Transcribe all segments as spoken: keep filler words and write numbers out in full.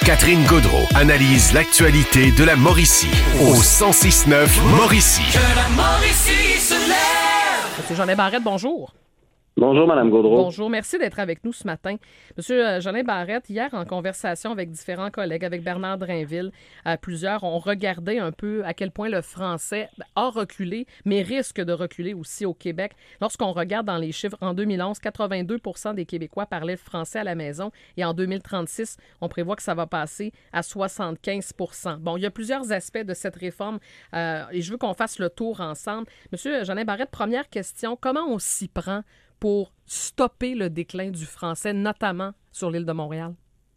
Catherine Gaudreault analyse l'actualité de la Mauricie au cent six neuf Mauricie. Que la Mauricie se lève! Monsieur Jolin Barrette, bonjour. Bonjour, Mme Gaudreault. Bonjour, merci d'être avec nous ce matin. Monsieur Jolin Barrette, hier, en conversation avec différents collègues, avec Bernard Drainville, euh, plusieurs ont regardé un peu à quel point le français a reculé, mais risque de reculer aussi au Québec. Lorsqu'on regarde dans les chiffres, en deux mille onze, quatre-vingt-deux pour cent des Québécois parlaient français à la maison et en deux mille trente-six, on prévoit que ça va passer à soixante-quinze pour cent. Bon, il y a plusieurs aspects de cette réforme euh, et je veux qu'on fasse le tour ensemble. Monsieur Jolin Barrette, première question, comment on s'y prend pour stopper le déclin du français, notamment sur l'île de Montréal?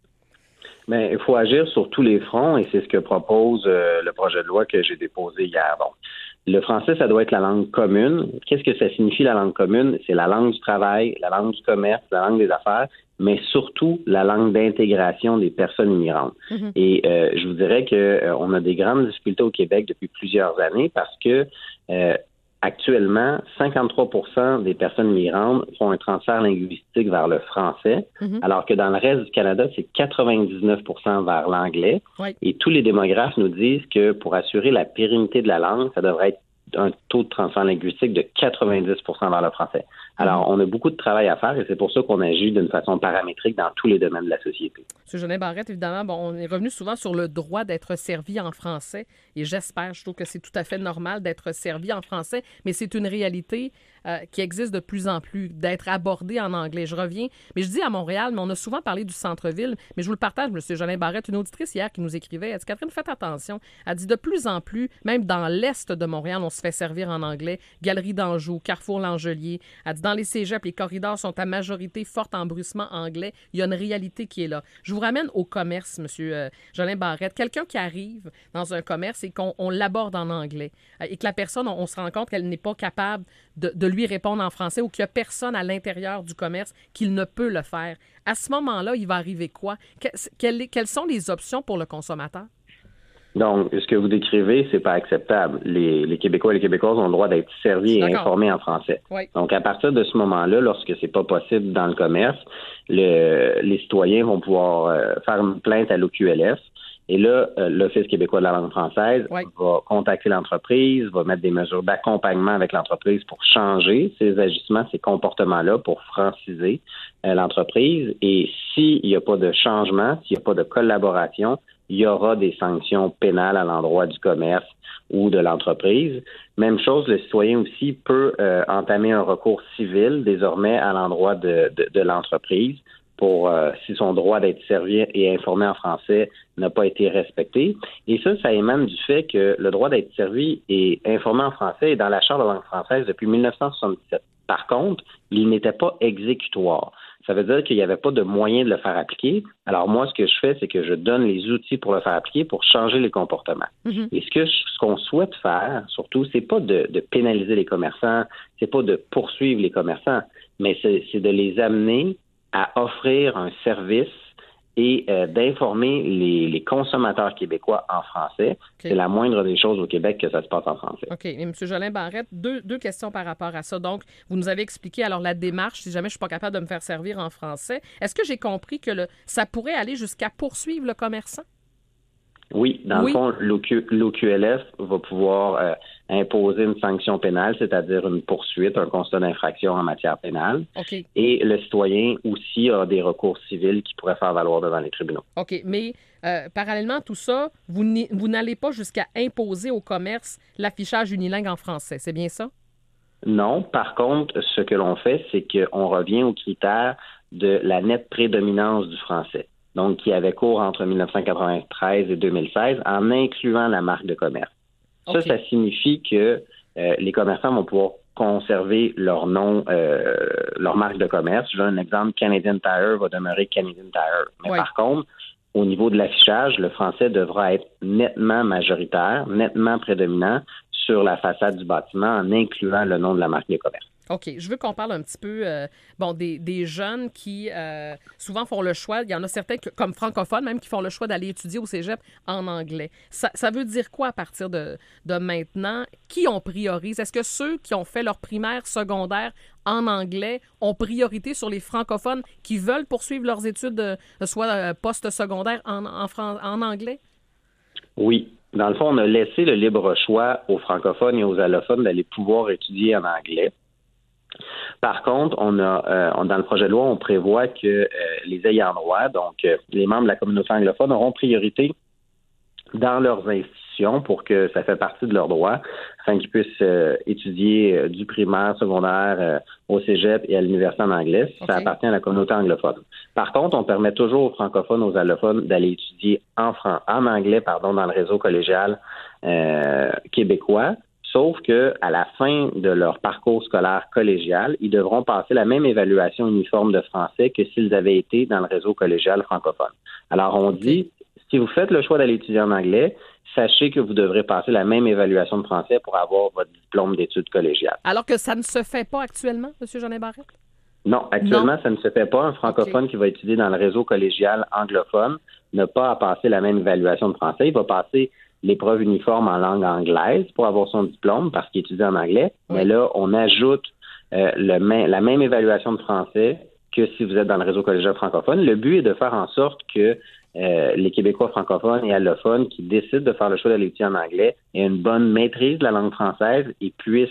Bien, il faut agir sur tous les fronts et c'est ce que propose euh, le projet de loi que j'ai déposé hier. Bon, le français, ça doit être la langue commune. Qu'est-ce que ça signifie, la langue commune? C'est la langue du travail, la langue du commerce, la langue des affaires, mais surtout la langue d'intégration des personnes immigrantes. Mm-hmm. Et euh, je vous dirais qu'on euh, a des grandes difficultés au Québec depuis plusieurs années parce que euh, actuellement, cinquante-trois pour cent des personnes migrantes font un transfert linguistique vers le français, mm-hmm. alors que dans le reste du Canada, c'est quatre-vingt-dix-neuf pour cent vers l'anglais. Oui. Et tous les démographes nous disent que pour assurer la pérennité de la langue, ça devrait être un taux de transfert linguistique de quatre-vingt-dix pour cent vers le français. Alors, on a beaucoup de travail à faire et c'est pour ça qu'on agit d'une façon paramétrique dans tous les domaines de la société. M. Jolin Barrette, évidemment, bon, on est revenu souvent sur le droit d'être servi en français et j'espère, je trouve que c'est tout à fait normal d'être servi en français, mais c'est une réalité euh, qui existe de plus en plus, d'être abordé en anglais. Je reviens, mais je dis à Montréal, mais on a souvent parlé du centre-ville, mais je vous le partage, M. Jolin Barrette, une auditrice hier qui nous écrivait, elle dit « Catherine, faites attention », elle dit de plus en plus, même dans l'est de Montréal, on se fait servir en anglais, Galerie d'Anjou, Carrefour L'Angelier, elle dit dans les cégeps, les corridors sont à majorité forte en bruissement anglais. Il y a une réalité qui est là. Je vous ramène au commerce, M. Euh, Jolin Barrette. Quelqu'un qui arrive dans un commerce et qu'on on l'aborde en anglais euh, et que la personne, on, on se rend compte qu'elle n'est pas capable de, de lui répondre en français ou qu'il n'y a personne à l'intérieur du commerce qui ne peut le faire. À ce moment-là, il va arriver quoi? Que, quelles, quelles sont les options pour le consommateur? Donc, ce que vous décrivez, c'est pas acceptable. Les, les Québécois et les Québécoises ont le droit d'être servis et informés en français. Oui. Donc, à partir de ce moment-là, lorsque c'est pas possible dans le commerce, le, les citoyens vont pouvoir euh, faire une plainte à l'O Q L F. Et là, euh, l'Office québécois de la langue française oui. va contacter l'entreprise, va mettre des mesures d'accompagnement avec l'entreprise pour changer ces agissements, ces comportements-là, pour franciser euh, l'entreprise. Et s'il n'y a pas de changement, s'il n'y a pas de collaboration, il y aura des sanctions pénales à l'endroit du commerce ou de l'entreprise. Même chose, le citoyen aussi peut euh, entamer un recours civil désormais à l'endroit de, de, de l'entreprise pour euh, si son droit d'être servi et informé en français n'a pas été respecté. Et ça, ça émane du fait que le droit d'être servi et informé en français est dans la Charte de la langue française depuis dix-neuf cent soixante-dix-sept. Par contre, il n'était pas exécutoire. Ça veut dire qu'il n'y avait pas de moyen de le faire appliquer. Alors moi, ce que je fais, c'est que je donne les outils pour le faire appliquer, pour changer les comportements. Mm-hmm. Et ce que ce qu'on souhaite faire, surtout, c'est pas de, de pénaliser les commerçants, c'est pas de poursuivre les commerçants, mais c'est, c'est de les amener à offrir un service et euh, d'informer les, les consommateurs québécois en français. Okay. C'est la moindre des choses au Québec que ça se passe en français. OK. Et M. Jolin Barrette, deux, deux questions par rapport à ça. Donc, vous nous avez expliqué alors la démarche, si jamais je ne suis pas capable de me faire servir en français. Est-ce que j'ai compris que le, ça pourrait aller jusqu'à poursuivre le commerçant? Oui, dans oui. le fond, l'O Q L F va pouvoir euh, imposer une sanction pénale, c'est-à-dire une poursuite, un constat d'infraction en matière pénale. Okay. Et le citoyen aussi a des recours civils qu'il pourrait faire valoir devant les tribunaux. OK, mais euh, parallèlement à tout ça, vous, vous n'allez pas jusqu'à imposer au commerce l'affichage unilingue en français, c'est bien ça? Non. Par contre, ce que l'on fait, c'est qu'on revient aux critères de la nette prédominance du français. Donc qui avait cours entre dix-neuf cent quatre-vingt-treize et deux mille seize, en incluant la marque de commerce. Okay. Ça, ça signifie que euh, les commerçants vont pouvoir conserver leur nom, euh, leur marque de commerce. Je donne un exemple, Canadian Tire va demeurer Canadian Tire. Mais oui. Par contre, au niveau de l'affichage, le français devra être nettement majoritaire, nettement prédominant sur la façade du bâtiment en incluant le nom de la marque de commerce. OK. Je veux qu'on parle un petit peu euh, bon, des, des jeunes qui euh, souvent font le choix, il y en a certains que, comme francophones même qui font le choix d'aller étudier au cégep en anglais. Ça, ça veut dire quoi à partir de, de maintenant? Qui on priorise? Est-ce que ceux qui ont fait leur primaire, secondaire en anglais ont priorité sur les francophones qui veulent poursuivre leurs études, euh, soit euh, post-secondaire en, en, Fran- en anglais? Oui. Dans le fond, on a laissé le libre choix aux francophones et aux allophones d'aller pouvoir étudier en anglais. Par contre, on a euh, dans le projet de loi, on prévoit que euh, les ayants droit, donc euh, les membres de la communauté anglophone, auront priorité dans leurs institutions pour que ça fait partie de leurs droits, afin qu'ils puissent euh, étudier euh, du primaire, secondaire euh, au cégep et à l'université en anglais, si okay. Ça appartient à la communauté anglophone. Par contre, on permet toujours aux francophones, aux allophones d'aller étudier en, fran- en anglais pardon, dans le réseau collégial euh, québécois. Sauf que à la fin de leur parcours scolaire collégial, ils devront passer la même évaluation uniforme de français que s'ils avaient été dans le réseau collégial francophone. Alors, on dit, si vous faites le choix d'aller étudier en anglais, sachez que vous devrez passer la même évaluation de français pour avoir votre diplôme d'études collégiales. Alors que ça ne se fait pas actuellement, M. Jeannin Barrette? Non, actuellement, non. ça ne se fait pas. Un francophone okay. qui va étudier dans le réseau collégial anglophone n'a pas à passer la même évaluation de français. Il va passer l'épreuve uniforme en langue anglaise pour avoir son diplôme parce qu'il étudie en anglais. Oui. Mais là, on ajoute euh, le même, la même évaluation de français que si vous êtes dans le réseau collégial francophone. Le but est de faire en sorte que euh, les Québécois francophones et allophones qui décident de faire le choix d'aller étudier en anglais aient une bonne maîtrise de la langue française et puissent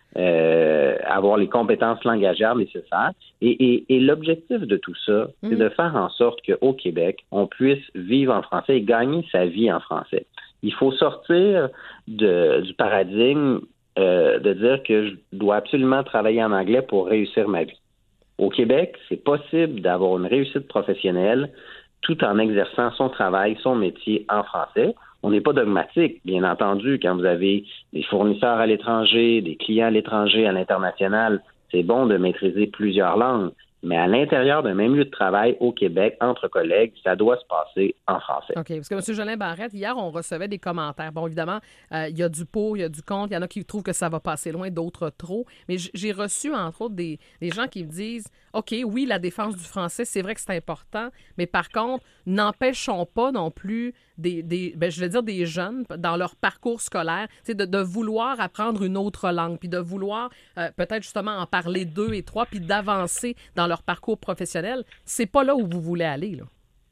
euh, avoir les compétences langagières nécessaires. Et, et, et l'objectif de tout ça, mmh. c'est de faire en sorte qu'au Québec, on puisse vivre en français et gagner sa vie en français. Il faut sortir de, du paradigme euh, de dire que je dois absolument travailler en anglais pour réussir ma vie. Au Québec, c'est possible d'avoir une réussite professionnelle tout en exerçant son travail, son métier en français. On n'est pas dogmatique, bien entendu. Quand vous avez des fournisseurs à l'étranger, des clients à l'étranger, à l'international, c'est bon de maîtriser plusieurs langues. Mais à l'intérieur d'un même lieu de travail au Québec, entre collègues, ça doit se passer en français. OK, parce que M. Jeannin Barrette, hier, on recevait des commentaires. Bon, évidemment, euh, il y a du pour, il y a du contre. Il y en a qui trouvent que ça va passer loin, d'autres trop. Mais j'ai reçu, entre autres, des, des gens qui me disent, OK, oui, la défense du français, c'est vrai que c'est important, mais par contre, n'empêchons pas non plus des, des ben, je vais dire des jeunes, dans leur parcours scolaire, de, de vouloir apprendre une autre langue, puis de vouloir euh, peut-être justement en parler deux et trois, puis d'avancer dans leur parcours professionnel. C'est pas là où vous voulez aller, là.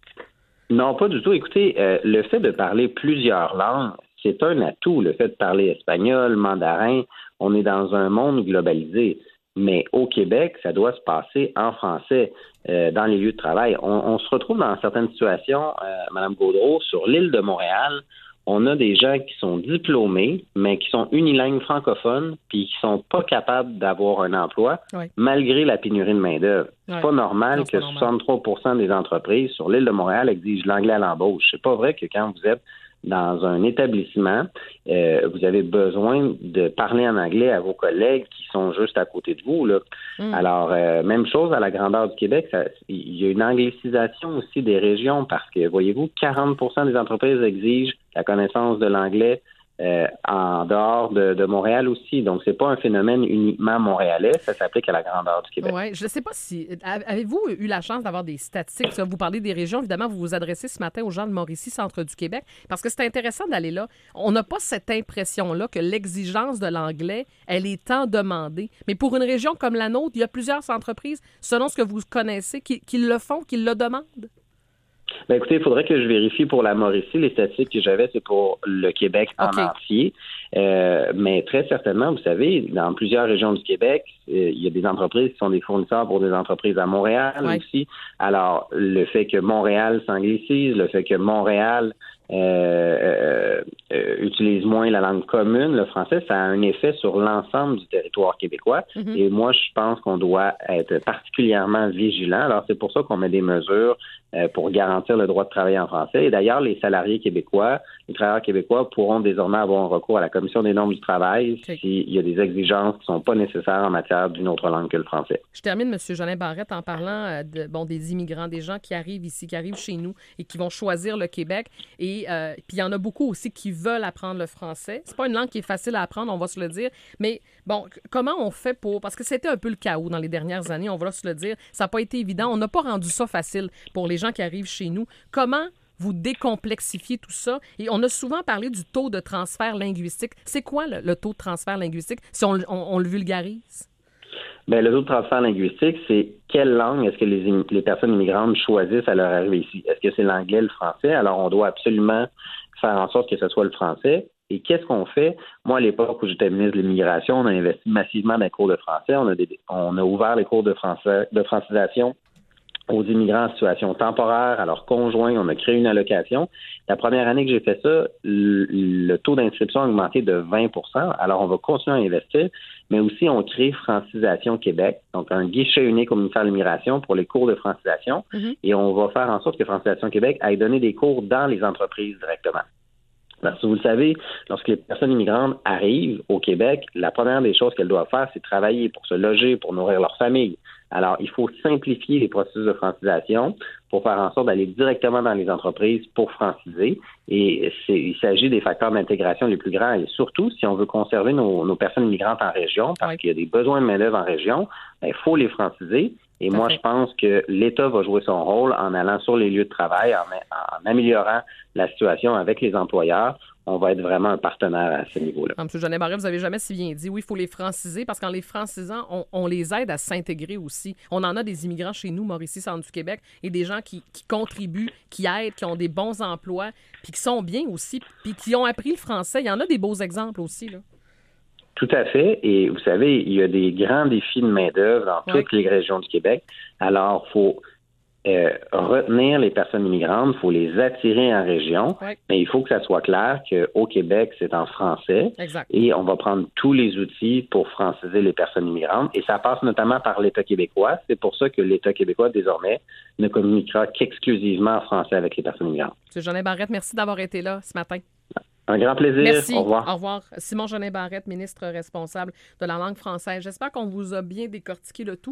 Non, pas du tout. Écoutez, euh, le fait de parler plusieurs langues, c'est un atout. Le fait de parler espagnol, mandarin, on est dans un monde globalisé. Mais au Québec, ça doit se passer en français euh, dans les lieux de travail. On, on se retrouve dans certaines situations, euh, Mme Gaudreault, sur l'île de Montréal, on a des gens qui sont diplômés, mais qui sont unilingues francophones, puis qui sont pas capables d'avoir un emploi, oui. malgré la pénurie de main-d'œuvre. C'est oui. pas normal non, que pas soixante-trois pour cent des entreprises sur l'île de Montréal exigent l'anglais à l'embauche. C'est pas vrai que quand vous êtes dans un établissement, euh, vous avez besoin de parler en anglais à vos collègues qui sont juste à côté de vous, là. Mm. Alors, euh, même chose à la grandeur du Québec, ça, il y a une anglicisation aussi des régions parce que, voyez-vous, quarante pour cent des entreprises exigent la connaissance de l'anglais euh, en dehors de, de Montréal aussi. Donc, c'est pas un phénomène uniquement montréalais, ça s'applique à la grandeur du Québec. Oui, je ne sais pas si... Avez-vous eu la chance d'avoir des statistiques? Si vous parlez des régions, évidemment, vous vous adressez ce matin aux gens de Mauricie, centre du Québec, parce que c'est intéressant d'aller là. On n'a pas cette impression-là que l'exigence de l'anglais, elle est tant demandée. Mais pour une région comme la nôtre, il y a plusieurs entreprises, selon ce que vous connaissez, qui, qui le font, qui le demandent. Ben écoutez, il faudrait que je vérifie pour la Mauricie. Les statistiques que j'avais, c'est pour le Québec okay. en entier. Euh, mais très certainement, vous savez, dans plusieurs régions du Québec, euh, il y a des entreprises qui sont des fournisseurs pour des entreprises à Montréal ouais. aussi. Alors, le fait que Montréal s'anglicise, le fait que Montréal euh, euh, euh, utilise moins la langue commune, le français, ça a un effet sur l'ensemble du territoire québécois. Mm-hmm. Et moi, je pense qu'on doit être particulièrement vigilant. Alors, c'est pour ça qu'on met des mesures euh, pour garantir le droit de travailler en français. Et d'ailleurs, les salariés québécois, les travailleurs québécois pourront désormais avoir un recours à la Commission des normes du travail okay. s'il y a des exigences qui ne sont pas nécessaires en matière d'une autre langue que le français. Je termine, M. Jeannin Barrette, en parlant de, bon, des immigrants, des gens qui arrivent ici, qui arrivent chez nous et qui vont choisir le Québec. Et Et euh, puis, il y en a beaucoup aussi qui veulent apprendre le français. C'est pas une langue qui est facile à apprendre, on va se le dire. Mais bon, comment on fait pour... Parce que c'était un peu le chaos dans les dernières années, on va se le dire. Ça n'a pas été évident. On n'a pas rendu ça facile pour les gens qui arrivent chez nous. Comment vous décomplexifiez tout ça? Et on a souvent parlé du taux de transfert linguistique. C'est quoi le, le taux de transfert linguistique, si on, on, on le vulgarise? Bien, le taux de transfert linguistique, c'est quelle langue est-ce que les, les personnes immigrantes choisissent à leur arrivée ici? Est-ce que c'est l'anglais, le français? Alors, on doit absolument faire en sorte que ce soit le français. Et qu'est-ce qu'on fait? Moi, à l'époque où j'étais ministre de l'Immigration, on a investi massivement dans les cours de français. On a, des, on a ouvert les cours de français, de francisation aux immigrants en situation temporaire, à leurs conjoints. On a créé une allocation. La première année que j'ai fait ça, le, le taux d'inscription a augmenté de vingt pour cent. Alors, on va continuer à investir, mais aussi on crée Francisation Québec, donc un guichet unique au ministère de l'Immigration pour les cours de francisation. Mm-hmm. Et on va faire en sorte que Francisation Québec aille donner des cours dans les entreprises directement. Parce que vous le savez, lorsque les personnes immigrantes arrivent au Québec, la première des choses qu'elles doivent faire, c'est travailler pour se loger, pour nourrir leur famille. Alors, il faut simplifier les processus de francisation pour faire en sorte d'aller directement dans les entreprises pour franciser. Et c'est, il s'agit des facteurs d'intégration les plus grands. Et surtout, si on veut conserver nos, nos personnes immigrantes en région, parce oui. qu'il y a des besoins de main-d'œuvre en région, il ben, faut les franciser. Et moi, je pense que l'État va jouer son rôle en allant sur les lieux de travail, en, en améliorant la situation avec les employeurs. On va être vraiment un partenaire à ce niveau-là. M. Jeannet Barrette, vous n'avez jamais si bien dit, oui, il faut les franciser, parce qu'en les francisant, on, on les aide à s'intégrer aussi. On en a des immigrants chez nous, Mauricie, centre du Québec, et des gens qui, qui contribuent, qui aident, qui ont des bons emplois, puis qui sont bien aussi, puis qui ont appris le français. Il y en a des beaux exemples aussi, là. Tout à fait. Et vous savez, il y a des grands défis de main-d'œuvre dans oui. toutes les régions du Québec. Alors, il faut euh, retenir les personnes immigrantes, il faut les attirer en région, oui. mais il faut que ça soit clair qu'au Québec, c'est en français. Exact. Et on va prendre tous les outils pour franciser les personnes immigrantes. Et ça passe notamment par l'État québécois. C'est pour ça que l'État québécois, désormais, ne communiquera qu'exclusivement en français avec les personnes immigrantes. M. Jeannet Barrette, merci d'avoir été là ce matin. Un grand plaisir. Merci. Au revoir. Au revoir. Simon Jeannet Barrette, ministre responsable de la langue française. J'espère qu'on vous a bien décortiqué le tout.